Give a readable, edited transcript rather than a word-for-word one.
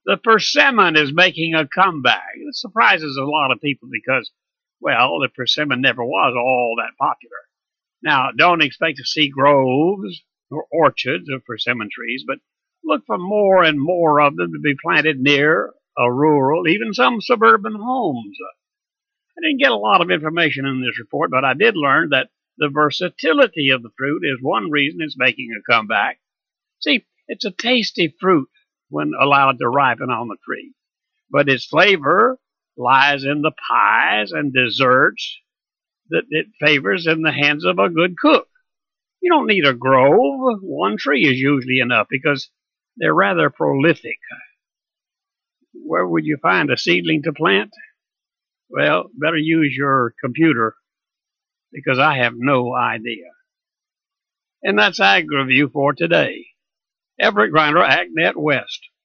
The persimmon is making a comeback. It surprises a lot of people because, well, the persimmon never was all that popular. Now, don't expect to see groves or orchards of persimmon trees, but look for more and more of them to be planted near a rural, even some suburban homes. I didn't get a lot of information in this report, but I did learn that the versatility of the fruit is one reason it's making a comeback. See, it's a tasty fruit when allowed to ripen on the tree, but its flavor lies in the pies and desserts that it favors in the hands of a good cook. You don't need a grove. One tree is usually enough because they're rather prolific. Where would you find a seedling to plant? Well, better use your computer because I have no idea. And that's Ag Review for today. Everett Grinder, AgNet West.